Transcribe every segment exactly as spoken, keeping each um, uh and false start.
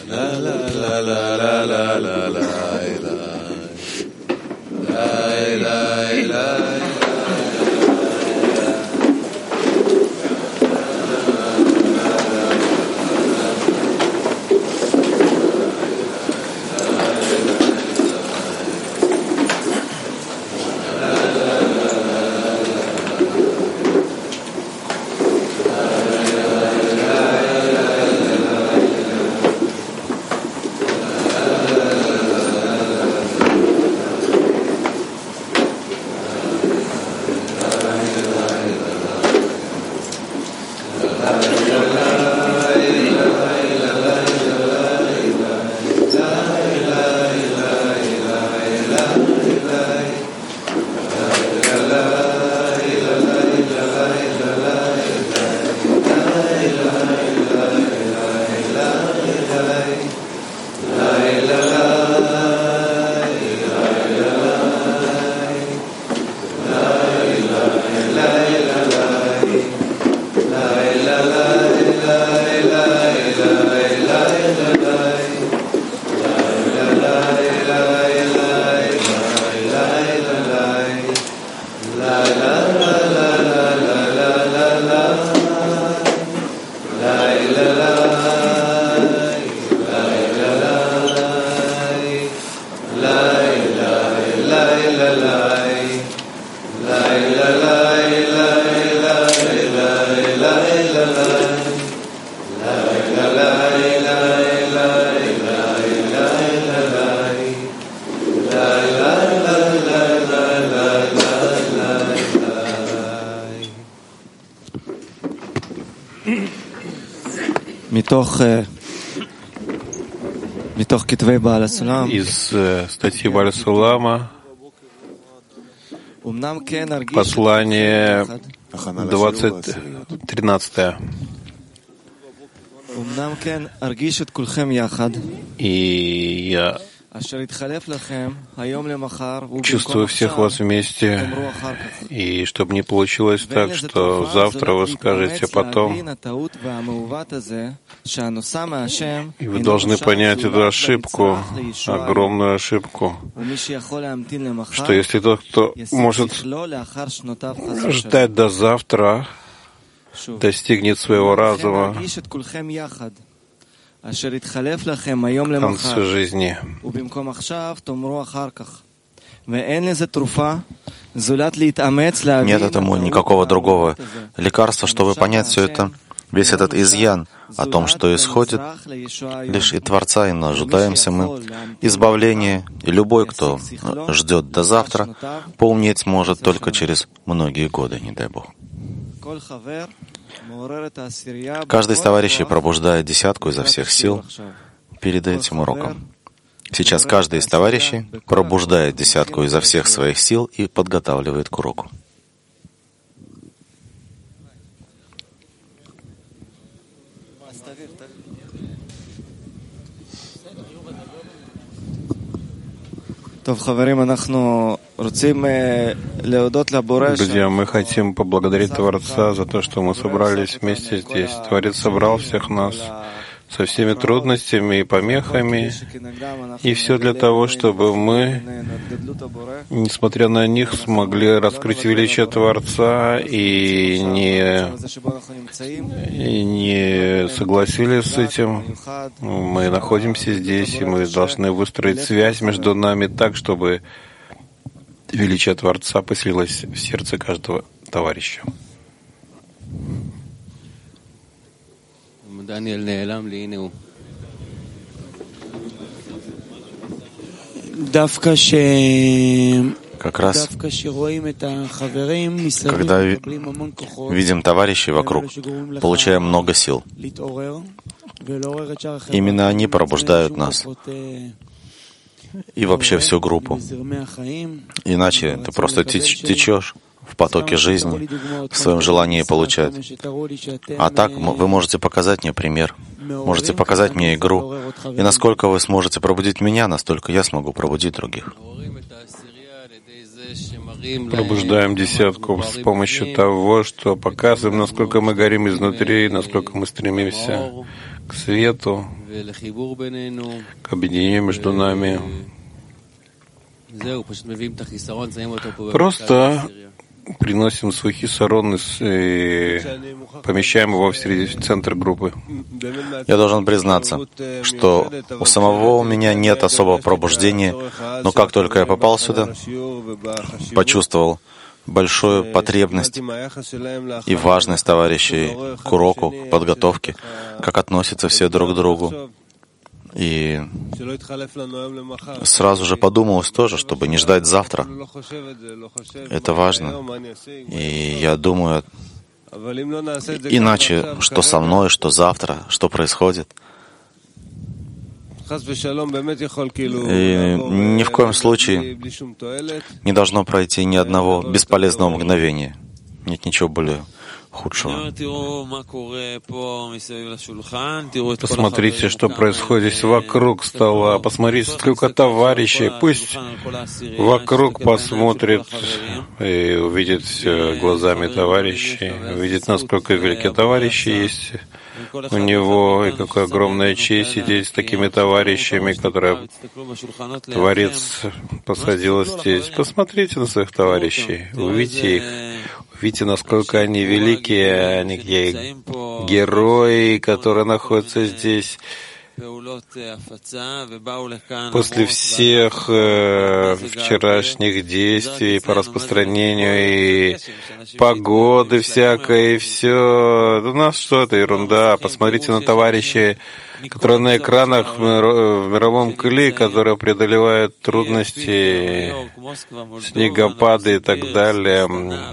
Из э, статьи Бааль Сулама, послание двадцать тринадцатое. И я чувствую всех вас вместе, и чтобы не получилось так, что завтра вы скажете потом, и вы должны понять эту ошибку, огромную ошибку, что если тот, кто может ждать до завтра, достигнет своего разума к концу жизни. Нет этому никакого другого лекарства, чтобы понять все это, весь этот изъян о том, что исходит лишь от Творца, и нуждаемся мы избавления, и любой, кто ждет до завтра, поумнеть может только через многие годы, не дай Бог. Каждый из товарищей пробуждает десятку изо всех сил перед этим уроком. Сейчас каждый из товарищей пробуждает десятку изо всех своих сил и подготавливает к уроку. Друзья, мы хотим поблагодарить Творца за то, что мы собрались вместе здесь. Творец собрал всех нас со всеми трудностями и помехами, и все для того, чтобы мы, несмотря на них, смогли раскрыть величие Творца и не, и не согласились с этим. Мы находимся здесь, и мы должны выстроить связь между нами так, чтобы величие Творца поселилось в сердце каждого товарища. Как раз, когда видим товарищей вокруг, получаем много сил. Именно они пробуждают нас. И вообще всю группу. Иначе ты просто теч- течешь в потоке жизни, в своем желании получать. А так вы можете показать мне пример, можете показать мне игру. И насколько вы сможете пробудить меня, настолько я смогу пробудить других. Пробуждаем десятку с помощью того, что показываем, насколько мы горим изнутри, насколько мы стремимся к свету, к объединению между нами. Просто приносим свой хисарон и помещаем его в середину, в центр группы. Я должен признаться, что у самого у меня нет особого пробуждения, но как только я попал сюда, почувствовал большую потребность и важность товарищей к уроку, к подготовке, как относятся все друг к другу. И сразу же подумалось тоже, чтобы не ждать завтра. Это важно. И я думаю, иначе, что со мной, что завтра, что происходит. И ни в коем случае не должно пройти ни одного бесполезного мгновения. Нет ничего более худшего. Посмотрите, что происходит здесь вокруг стола. Посмотрите, сколько товарищей. Пусть вокруг посмотрит и увидит все глазами товарищей, увидит, насколько великие товарищи есть у него, и какая огромная честь сидеть с такими товарищами, которые Творец посадил здесь. Посмотрите на своих товарищей, увидите их, увидите, насколько они великие, они какие герои, которые находятся здесь. После всех э, вчерашних действий по распространению и погоды всякой, и все. У нас что это ерунда? Посмотрите на товарищей, которые на экранах в мировом кле, которые преодолевают трудности, снегопады и так далее.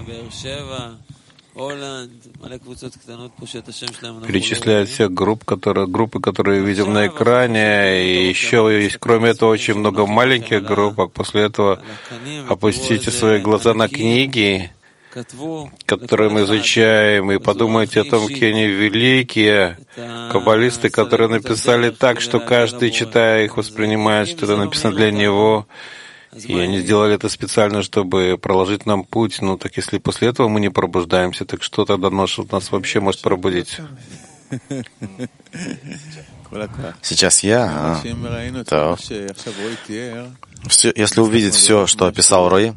Перечисляют всех групп, которые, группы, которые видим на экране, и еще есть, кроме этого, очень много маленьких группок. После этого опустите свои глаза на книги, которые мы изучаем, и подумайте о том, какие они великие каббалисты, которые написали так, что каждый, читая их, воспринимает, что это написано для него. И они сделали это специально, чтобы проложить нам путь. Ну, так если после этого мы не пробуждаемся, так что тогда нас, нас вообще может пробудить? Сейчас я, то все, если увидеть все, что описал Рои,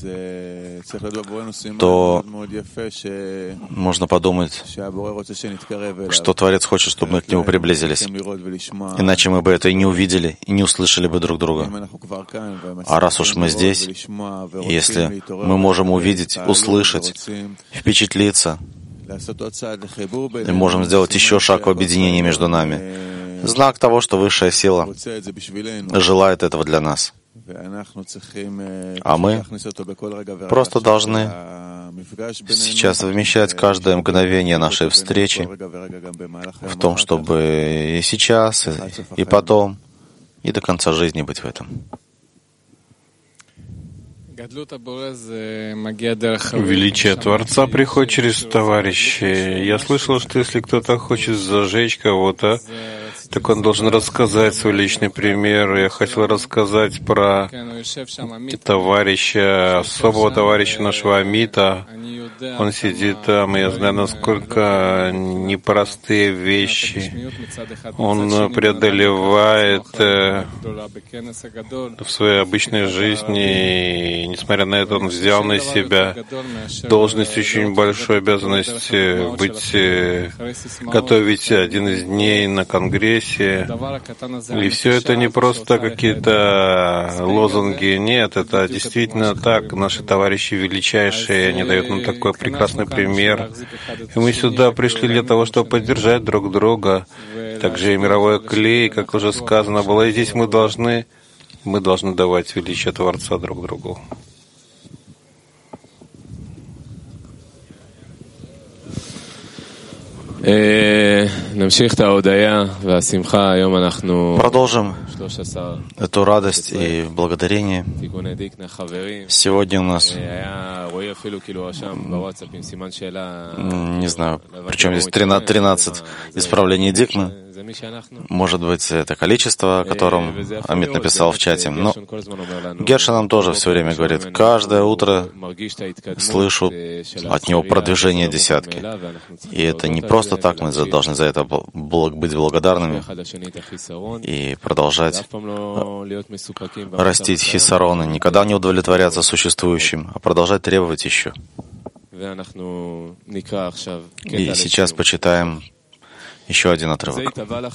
то можно подумать, что Творец хочет, чтобы мы к Нему приблизились. Иначе мы бы это и не увидели, и не услышали бы друг друга. А раз уж мы здесь, если мы можем увидеть, услышать, впечатлиться, и можем сделать еще шаг в объединении между нами, знак того, что высшая сила желает этого для нас. А мы просто должны сейчас вмещать каждое мгновение нашей встречи в том, чтобы и сейчас, и потом, и до конца жизни быть в этом. Величие Творца приходит через товарищей. Я слышал, что если кто-то хочет зажечь кого-то, так он должен рассказать свой личный пример. Я хотел рассказать про товарища, особого товарища нашего Амита. Он сидит там, и я знаю, насколько непростые вещи он преодолевает в своей обычной жизни. И, несмотря на это, он взял на себя должность, очень большую обязанность быть, готовить один из дней на Конгрессе. И все это не просто какие-то лозунги. Нет, это действительно так. Наши товарищи величайшие, они дают нам такой прекрасный пример. И мы сюда пришли для того, чтобы поддержать друг друга. Также и мировой клей, как уже сказано было. И здесь мы должны, мы должны давать величие Творца друг другу. Продолжим эту радость и благодарение. Сегодня у нас Не знаю, причем здесь тринадцать исправлений Дикмы. Может быть, это количество, о котором Amit написал в чате. Но Герша нам тоже все время говорит, каждое утро слышу от него продвижение десятки. И это не просто так, мы должны за это быть благодарными и продолжать растить хисароны, никогда не удовлетворяться существующим, а продолжать требовать еще. И сейчас почитаем еще один отрывок.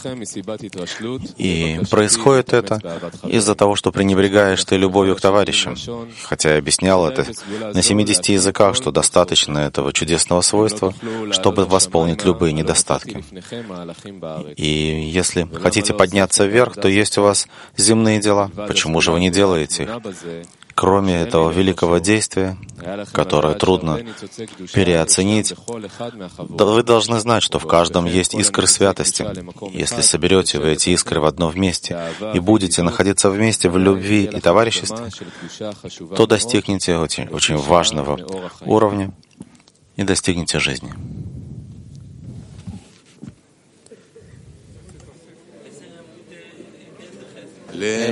И происходит это из-за того, что пренебрегаешь ты любовью к товарищам. Хотя я объяснял это на семидесяти языках, что достаточно этого чудесного свойства, чтобы восполнить любые недостатки. И если хотите подняться вверх, то есть у вас земные дела. Почему же вы не делаете их? Кроме этого великого действия, которое трудно переоценить, вы должны знать, что в каждом есть искры святости. Если соберете вы эти искры в одно вместе и будете находиться вместе в любви и товариществе, то достигнете очень, очень важного уровня и достигнете жизни.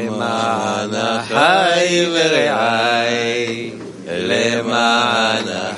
למען החי ורעי, למען